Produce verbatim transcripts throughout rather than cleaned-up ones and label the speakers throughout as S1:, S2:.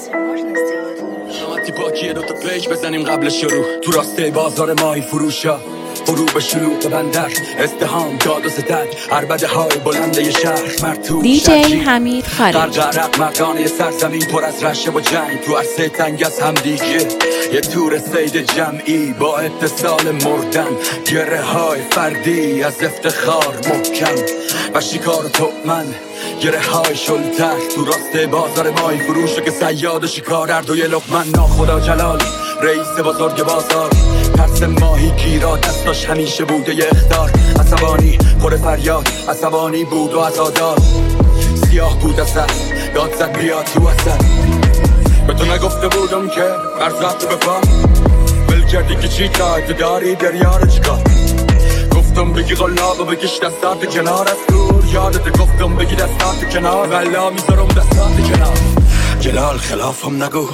S1: شماتی باکیه دوتا پیج بزنیم قبل شروع. تو راسته بازار ماهی فروشا فرو به شلوغ بندر ازدهام داد و ستد عربده های بلنده ی شهر مرتوب
S2: دی جی حمید خالقی
S1: غرق مردانه سرزمین پر از رشه و جنگ تو عرصه تنگ از هم دیگه یه تور سید جمعی با اتصال مردن گره های فردی از افتخار محکم و شکار تومن گره های شلتر تو راسته بازار ماهی فروش که صیاد و شکار هر دوی لقمن ناخدا جلال رئیس بزرگ بازار ترس ماهی گیرا دستاش همیشه بوده ی اخطار عصبانی پر فریاد عصبانی بود و عزادار سیاه بود اصلا داد زد بیاد تو اصلا به تو نگفته بودم که ارزاد تو بفهم بل کردی که چی تای تو داری دریا رو چکار گفتم بگی غلاب و بگیش دستات کنار از دور یادت گفتم بگی دستات کنار ولا میذارم دستات کنار جلال خلافم نگو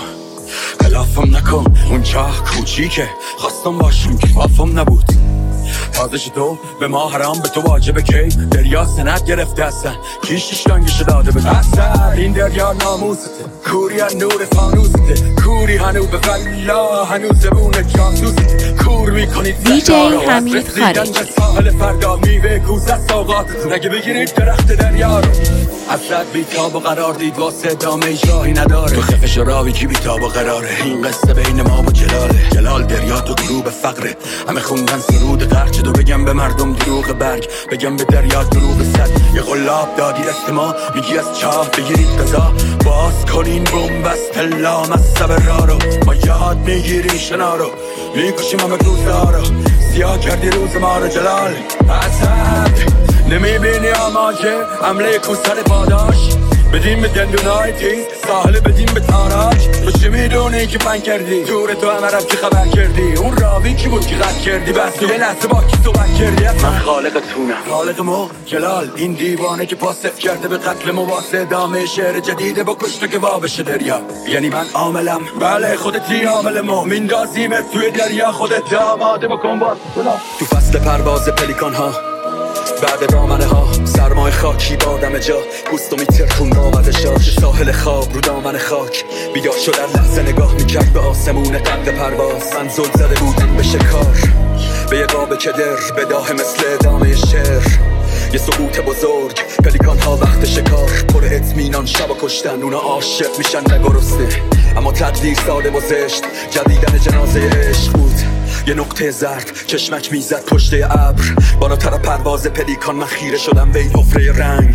S1: خلافم نکن اون چاه کوچیکه خواستم باشم کفافم نبود تازش تو به ما حرام به تو واجبه کی دریا سند گرفته هستن کیشش دنگش داده به اثر این دریا ناموسته کوری از نور فانوسته کوری هنو به فلا هنو زبون جاسوسته کور میکنید
S2: دی جی حمید خالقی
S1: ساحل فردا میوه کوزه ساقاتتون اگه بگیرید درخت دریا رو حسرت بیتاب و قرار دید واسه دامه راهی نداره تو خفش راوی کی بیتاب و قراره این قصه بین ما و جلاله جلال دریا تو غروب فقره همه خوندن سرود قرچ تو بگم به مردم دروغ برگ بگم به دریا دروغ صد یه غلاب دادی دست ما میگی از چاه بگیرید قضا باز کنین بومبست لام از سبر را رو ما یاد میگیریم شنا رو میکشیم همه روزها رو سیاه کردی روز ما رو جلال حسد نمیبینی اما که عمله کوسر پاداش بدیم به دندونای تیز ساحل بدیم به تاراج تو چه میدونی که پن کردی دور تو همه رب که خبر کردی اون راوی کی بود که قد کردی بس یه لحظه با کی صحبت کردی من خالق تونم خالق مو جلال این دیوانه که پاسف کرده به قتل مو واسه ادامه شعر جدیده با کشته که وابشه دریا یعنی من عاملم بله خودتی عامل مو میندازیمت توی دریا خودت آماده بکن باز تو فصل پرواز پلیکان ها بعد دامنه ها سرمای خاکی بادم جا پوستو میترکون بامد شاش ساحل خواب رو دامن خاک بیدار شدن لحظه نگاه میکرد به آسمون قد پرواز من زل زده بودم به شکار به یه قاب کدر به داه مثل ادامه شعر یه سقوط بزرگ پلیکان ها وقت شکار پر اطمینان شب کشتن اونا عاشق میشن نگرسته اما تقدیر ساده و زشت جدیدن جنازه عشق بود یه نقطه زرد چشمک میزد پشته ابر بالاتر پرواز پلیکان من خیره شدم به این حفره رنگ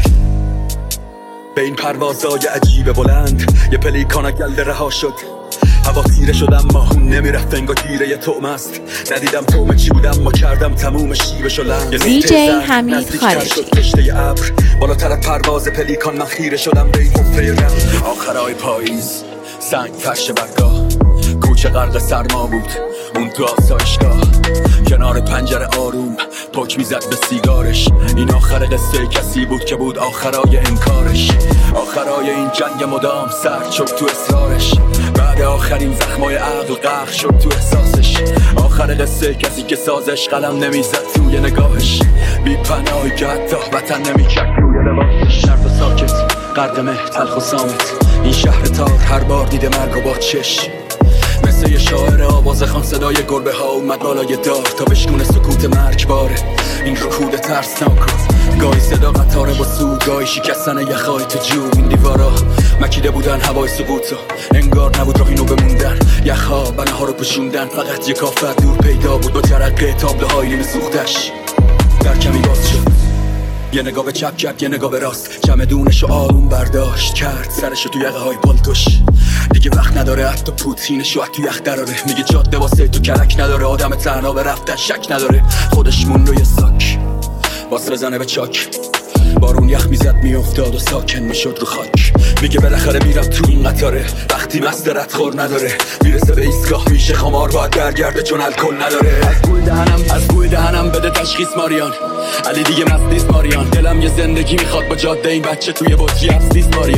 S1: به این پروازای عجیب بلند یه پلیکان گلده رها شد هوا تیره شدم ماهون نمیرفت انگا تیره یه طعم است ندیدم طعم چی بودم ما کردم تموم شیبشو لنگ
S2: دی جی حمید خالقی
S1: پشته ابر بالاتر پرواز پلیکان من خیره شدم به این حفره رنگ آخرای پاییز سنگ فرش برگاه کوچه غرق سرما بود اون تو آسایشگاه کنار پنجره آروم پک میزد به سیگارش این آخر قصه کسی بود که بود آخرای انکارش آخرای این جنگ مدام سرد شد تو اصرارش بعد آخرین زخمای عقل غرق شد تو احساسش آخر قصه کسی که سازش قلم نمیزد توی نگاهش بی پناهی که حتی وطن نمیکرد روی لباسش شرط و ساکت غرق مه تلخ و صامت این شهر تار هر بار دیده مرگ و با چش مثل یه شاعر آواز خان صدای گربه ها اومد بالای دار تا بشکونه سکوت مرگباره این رکود ترسناک گاهی صدا قطاره با سود گاهی شکستن یخای تو جو این دیوارا مکیده بودن هوای سقوطو انگار نبود راهی نو بموندن یخها بناها رو پشوندن فقط یه کافر دور پیدا بود با جرقه تابلو های نیمه سوختش در کمی باز شد یه نگاه به چپ کرد یه نگاه به راست چمدونشو آروم برداشت کرد سرشو تو یقه های پالتوش دیگه وقت نداره حتی پوتینشو تو یخ دراره میگه جاده واسه تو کلک نداره آدم تنها به رفتن شک نداره خودش مون رو یه ساک باس بزنه به چاک بارون یخ میزد میافتاد و ساکن میشد رو خاک میگه بالاخره میرم تو این قطاره وقتی مست ردخور نداره میرسه به ایستگاه میشه خمار باید برگرده چون الکل نداره از گول دهنم از گول دهنم بده تشخیص ماریان علی دیگه مست نیست ماریان دلم یه زندگی میخواد با جاده این بچه توی بطری افسیس ماریان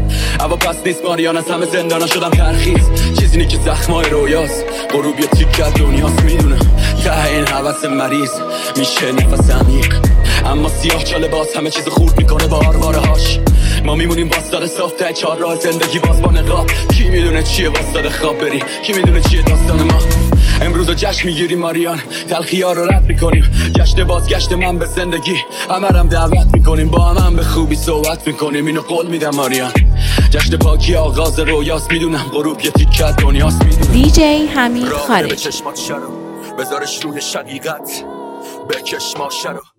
S1: اما پس نیست ماریان، از همه زندانا شدم ترخیص. چیزی نی که زخمای رویاست، غروب یه تیکه دنیاست. میدونم ته این حوث مریض میشه نفس عمیق، اما سیاه چاله باز همه چیز خورد میکنه با آرواره هاش. ما میمونیم واسطاد صاف ته چهار راه زندگی باز با نقاب. کی میدونه چیه واسطاد خواب بری، کی میدونه چیه داستان ما. امروز جشن میگیریم ماریان، تلخی‌ها رو رد میکنیم. جشن بازگشت من به زندگی، همرم دعوت میکنیم. با هم, هم به خوبی صحبت میکنیم، اینو قول میدم ماریان. جشن پاکی آغاز رویاست، میدونم غروب یه تیکه دنیاست. میدونم
S2: دی جی حمید
S1: به
S2: خارجی.
S1: چشمات شرو بذارش روی شقیقت، بکش ماشه رو